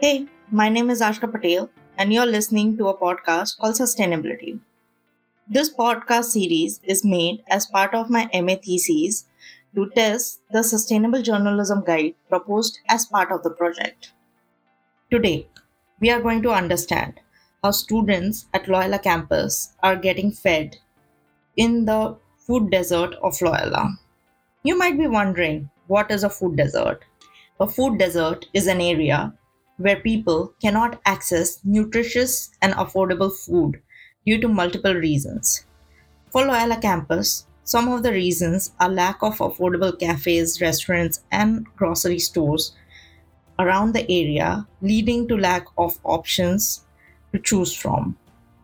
Hey, my name is Ashka Patel, and you're listening to a podcast called Sustainability. This podcast series is made as part of my MA thesis to test the Sustainable Journalism Guide proposed as part of the project. Today, we are going to understand how students at Loyola campus are getting fed in the food desert of Loyola. You might be wondering, what is a food desert? A food desert is an area where people cannot access nutritious and affordable food due to multiple reasons. For Loyola campus, some of the reasons are lack of affordable cafes, restaurants, and grocery stores around the area, leading to lack of options to choose from.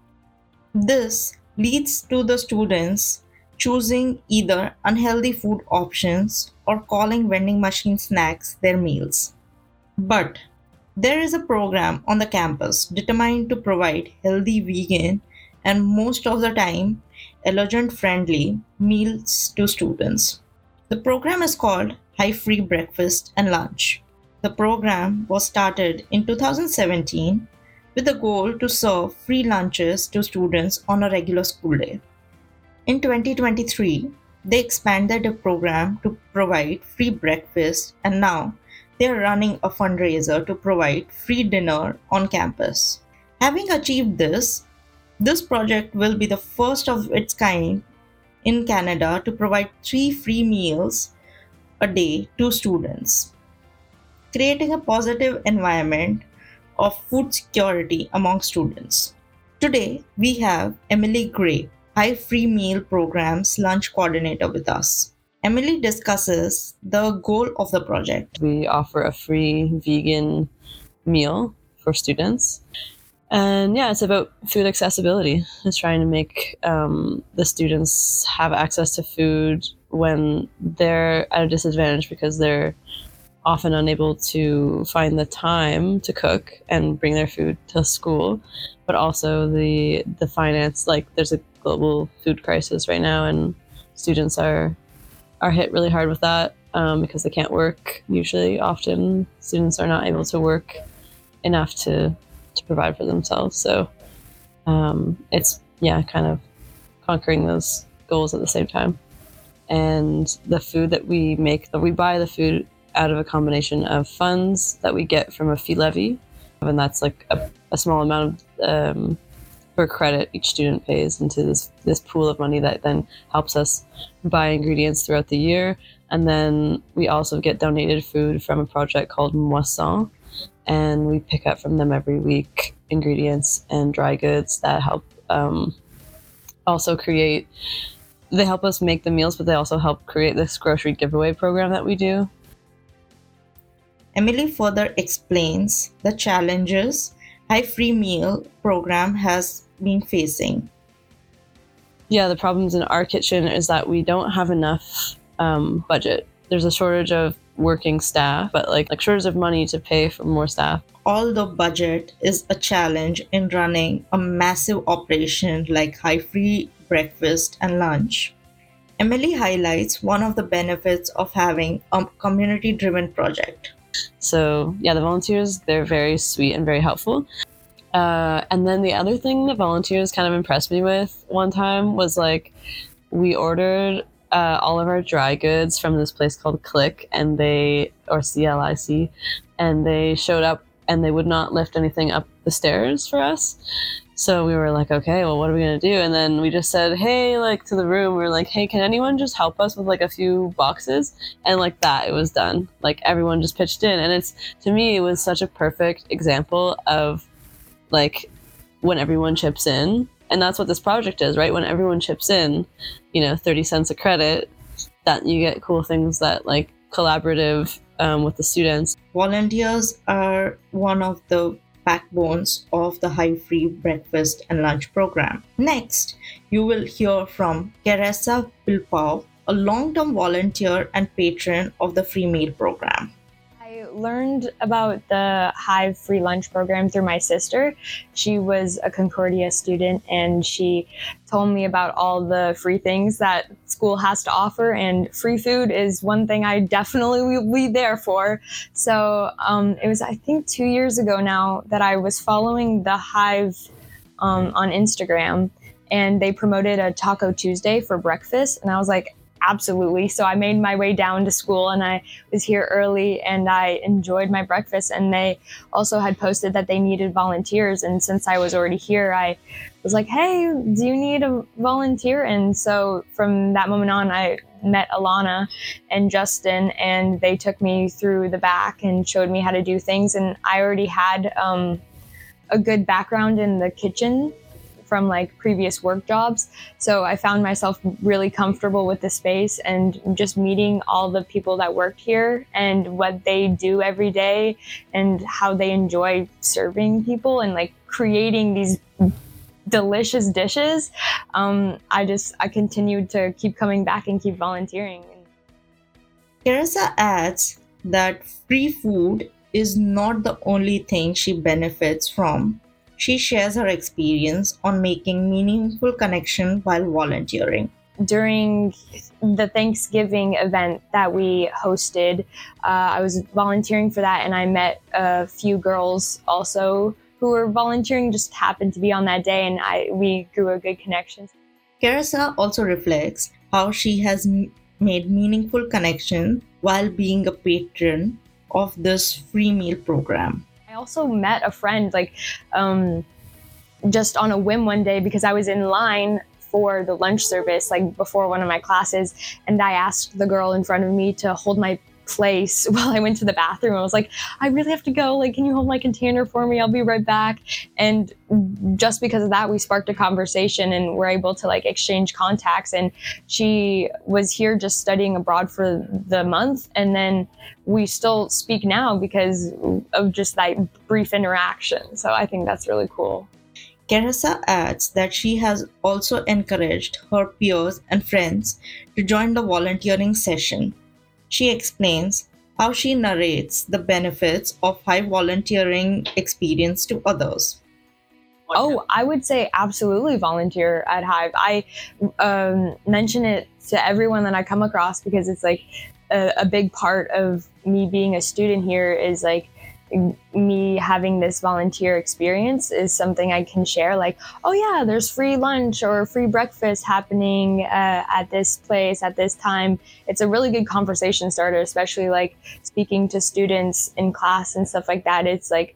This leads to the students choosing either unhealthy food options or calling vending machine snacks their meals. But there is a program on the campus determined to provide healthy vegan and most of the time allergen friendly meals to students. The program is called High Free Breakfast and Lunch. The program was started in 2017 with the goal to serve free lunches to students on a regular school day. In 2023, they expanded the program to provide free breakfast, and now they are running a fundraiser to provide free dinner on campus. Having achieved this project will be the first of its kind in Canada to provide 3 free meals a day to students, creating a positive environment of food security among students. Today, we have Emily Gray, High Free Meal Program's lunch coordinator, with us. Emily discusses the goal of the project. We offer a free vegan meal for students. And yeah, it's about food accessibility. It's trying to make the students have access to food when they're at a disadvantage because they're often unable to find the time to cook and bring their food to school. But also the finance, like there's a global food crisis right now, and students are hit really hard with that because they can't work. Usually, often students are not able to work enough to provide for themselves. So it's kind of conquering those goals at the same time. And the food that we make, we buy the food out of a combination of funds that we get from a fee levy, and that's like a small amount of per credit each student pays into this pool of money that then helps us buy ingredients throughout the year. And then we also get donated food from a project called Moisson, and we pick up from them every week ingredients and dry goods that help also create. They help us make the meals, but they also help create this grocery giveaway program that we do. Emily further explains the challenges High Free Meal program has been facing. Yeah, the problems in our kitchen is that we don't have enough budget. There's a shortage of working staff, but like shortage of money to pay for more staff. Although budget is a challenge in running a massive operation like High Free Breakfast and Lunch, Emily highlights one of the benefits of having a community-driven project. So yeah, the volunteers, they're very sweet and very helpful. And then the other thing that volunteers kind of impressed me with one time was like we ordered all of our dry goods from this place called Click, and or CLIC, and they showed up and they would not lift anything up the stairs for us. So we were like, okay, well, what are we going to do? And then we just said, hey, like to the room, we were like, hey, can anyone just help us with like a few boxes? And like that, it was done. Like everyone just pitched in. And to me, it was such a perfect example of like when everyone chips in. And that's what this project is, right? When everyone chips in, 30 cents a credit, that you get cool things that like collaborative with the students. Volunteers are one of the backbones of the High Free Breakfast and Lunch program. Next, you will hear from Teresa Pilpao, a long-term volunteer and patron of the free meal program. I learned about the Hive free lunch program through my sister. She was a Concordia student, and she told me about all the free things that school has to offer, and free food is one thing I definitely will be there for. So it was, I think, 2 years ago now that I was following the Hive on Instagram, and they promoted a Taco Tuesday for breakfast, and I was like, absolutely. So I made my way down to school, and I was here early, and I enjoyed my breakfast. And they also had posted that they needed volunteers. And since I was already here, I was like, hey, do you need a volunteer? And so from that moment on, I met Alana and Justin, and they took me through the back and showed me how to do things. And I already had a good background in the kitchen from like previous work jobs. So I found myself really comfortable with the space, and just meeting all the people that worked here and what they do every day and how they enjoy serving people and like creating these delicious dishes. I continued to keep coming back and keep volunteering. Carissa adds that free food is not the only thing she benefits from. She shares her experience on making meaningful connection while volunteering. During the Thanksgiving event that we hosted, I was volunteering for that, and I met a few girls also who were volunteering, just happened to be on that day, and we grew a good connection. Carissa also reflects how she has made meaningful connection while being a patron of this free meal program. I also met a friend just on a whim one day, because I was in line for the lunch service like before one of my classes, and I asked the girl in front of me to hold my place while I went to the bathroom. I was like, I really have to go, like, can you hold my container for me? I'll be right back. And just because of that, we sparked a conversation and were able to like exchange contacts. And she was here just studying abroad for the month, and then we still speak now because of just that brief interaction. So I think that's really cool. Carissa adds that she has also encouraged her peers and friends to join the volunteering session. She explains how she narrates the benefits of Hive volunteering experience to others. Oh, I would say absolutely volunteer at Hive. I mention it to everyone that I come across, because it's like a big part of me being a student here is like me having this volunteer experience is something I can share, like, oh yeah, there's free lunch or free breakfast happening at this place at this time. It's a really good conversation starter, especially like speaking to students in class and stuff like that. It's like,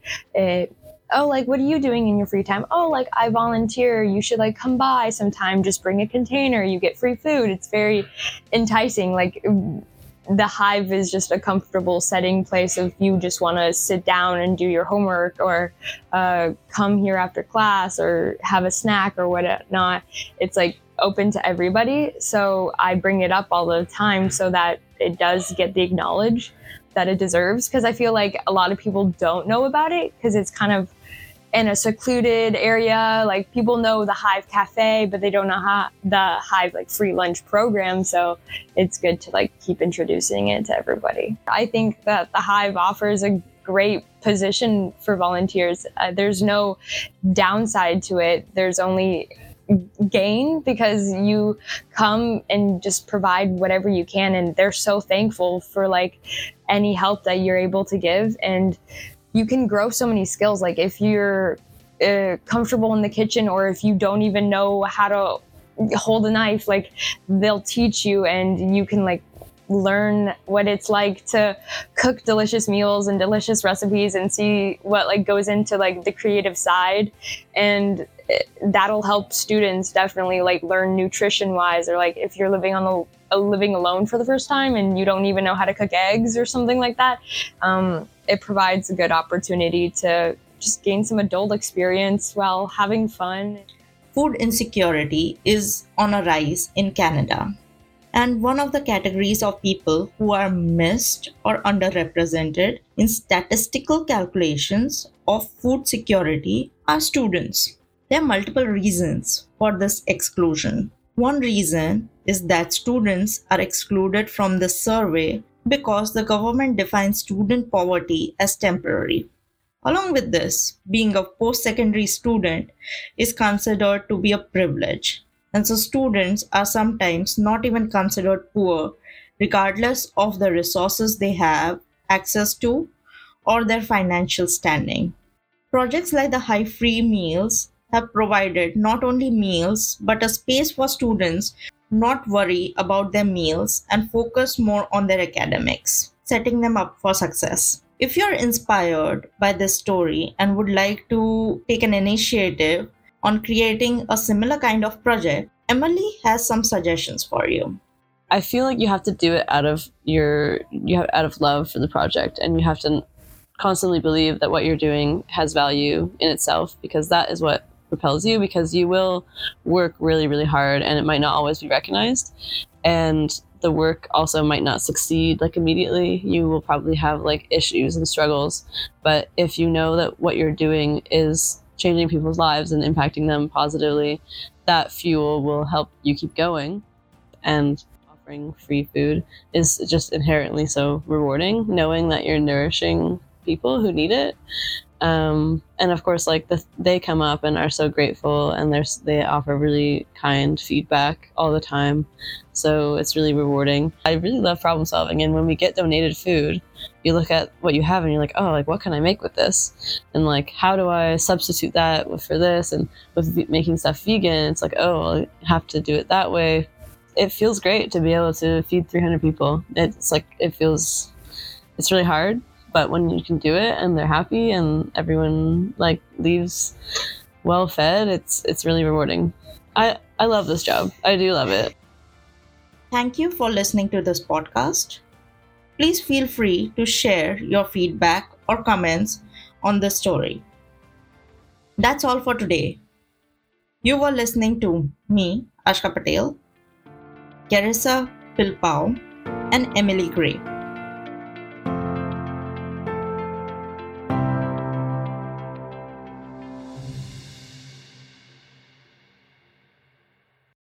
oh, like, what are you doing in your free time? Oh, like, I volunteer. You should like come by sometime. Just bring a container. You get free food. It's very enticing. Like, the Hive is just a comfortable setting place if you just want to sit down and do your homework, or come here after class or have a snack or whatnot. It's like open to everybody. So I bring it up all the time so that it does get the acknowledge that it deserves, because I feel like a lot of people don't know about it because it's kind of in a secluded area. Like, people know the Hive Cafe, but they don't know how the Hive like free lunch program. So it's good to like keep introducing it to everybody. I think that the Hive offers a great position for volunteers. There's no downside to it. There's only gain, because you come and just provide whatever you can, and they're so thankful for like any help that you're able to give. And you can grow so many skills. Like, if you're comfortable in the kitchen, or if you don't even know how to hold a knife, like, they'll teach you, and you can like learn what it's like to cook delicious meals and delicious recipes, and see what like goes into like the creative side. And that'll help students definitely like learn nutrition wise, or like if you're living alone for the first time and you don't even know how to cook eggs or something like that, it provides a good opportunity to just gain some adult experience while having fun. Food insecurity is on a rise in Canada, and one of the categories of people who are missed or underrepresented in statistical calculations of food security are students. There are multiple reasons for this exclusion. One reason is that students are excluded from the survey because the government defines student poverty as temporary. Along with this, being a post secondary student is considered to be a privilege, and so students are sometimes not even considered poor, regardless of the resources they have access to or their financial standing. Projects like the High Free Meals have provided not only meals but a space for students not worry about their meals and focus more on their academics, setting them up for success. If you're inspired by this story and would like to take an initiative on creating a similar kind of project, Emily has some suggestions for you. I feel like you have to do it out of love for the project, and you have to constantly believe that what you're doing has value in itself, because that is what propels you, because you will work really, really hard and it might not always be recognized. And the work also might not succeed like immediately. You will probably have like issues and struggles. But if you know that what you're doing is changing people's lives and impacting them positively, that fuel will help you keep going. And offering free food is just inherently so rewarding, knowing that you're nourishing people who need it. And of course, like they come up and are so grateful, and they offer really kind feedback all the time. So it's really rewarding. I really love problem solving, and when we get donated food, you look at what you have and you're like, oh, like what can I make with this? And like, how do I substitute that for this? And with making stuff vegan, it's like, oh, I have to do it that way. It feels great to be able to feed 300 people. It's really hard. But when you can do it and they're happy and everyone like leaves well fed, it's really rewarding. I love this job. I do love it. Thank you for listening to this podcast. Please feel free to share your feedback or comments on this story. That's all for today. You were listening to me, Ashka Patel, Carissa Pilpao, and Emily Gray.